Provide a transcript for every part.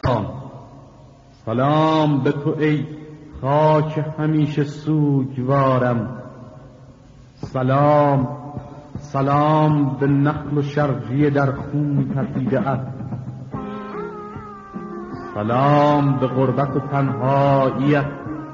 سلام به تو ای خاک همیشه سوگوارم، سلام سلام به نخل و شرجی در خون تپیده ات، سلام به غربت و تنهاییت،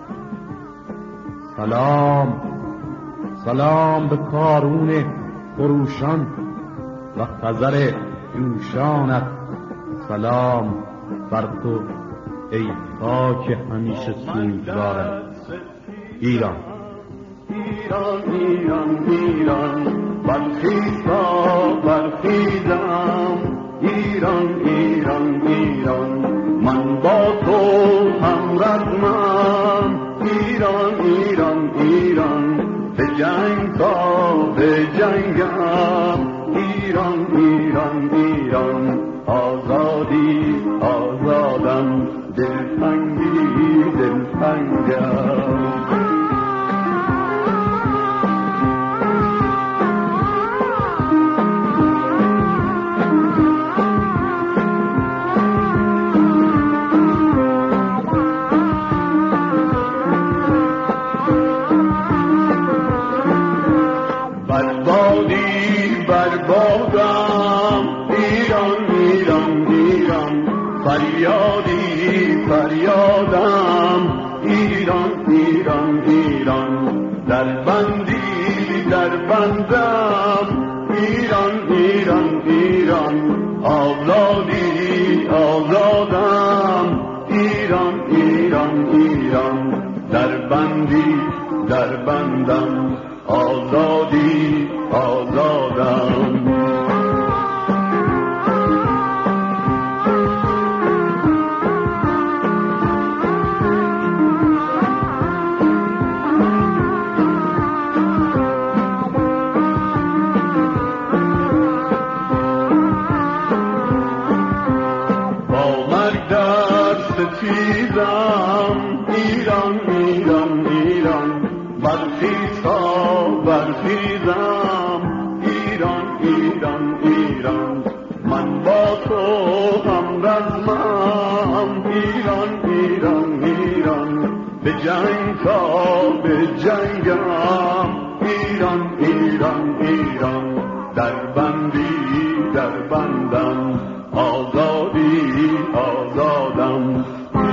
سلام سلام به کارون خروشان و خزر جوشانت، سلام بر تو ای خاک همیشه سوگوارم. ایران ایران ایران ایران برخیزا برخیزم، ایران ایران ایران من با تو هم رزمم، ایران ایران ایران به جنگ تا به جنگم، ایران ایران ایران آزادی آزادم، دلتنگی دلتنگم. فریادی فریادم، ایران ایران ایران در بندی در بندم، ایران ایران ایران آزادی آزادم، ایران ایران ایران در بندی در بندم، آزادی آزادم. ایران ایران ایران برخیزا برخیزم، ایران ایران ایران من با تو هم رزمم، ایران ایران ایران به جنگ تا به جنگم، ایران ایران ایران در بندی در بندم، آزادی آزادم.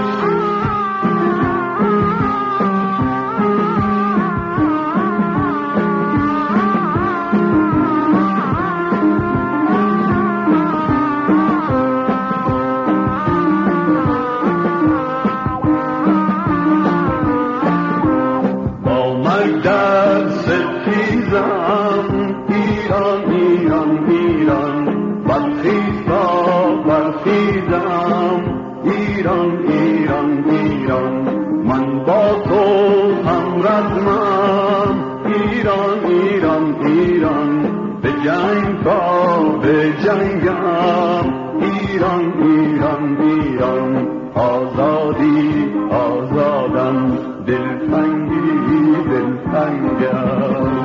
ایران ایران ایران برخیزا برخیزم، ایران ایران ایران من با تو هم رزمم، ایران ایران ایران به جنگ تا به جنگم، ایران ایران ایران آزادی آزادم، دلتنگی دلتنگم.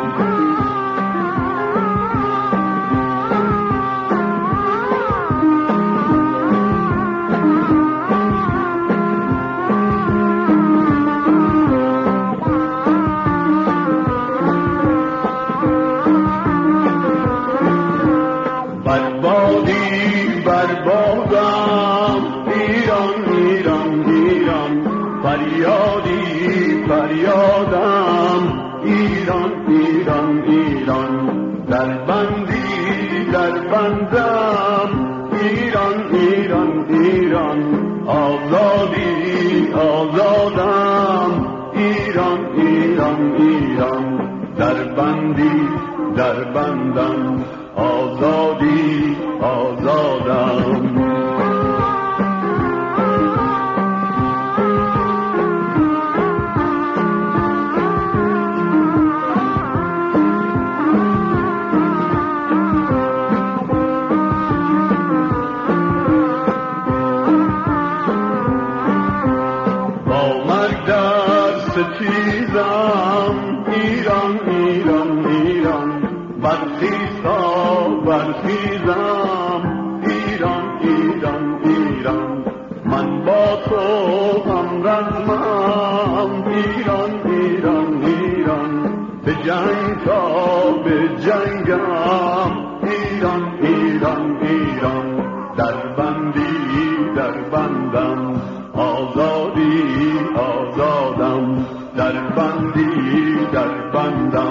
فریادی فریادم، ایران ایران ایران در بندی در بندم، ایران ایران ایران آزادی آزادم، ایران ایران ایران در بندی در بندم، آزادی آزادم. ایران ایران ایران برخیزا برخیزم، ایران ایران ایران من با تو هم رزمم ایران ایران ایران به جنگ تا به جنگم ایران ایران ایران در بندم آزادی آزادم در بندم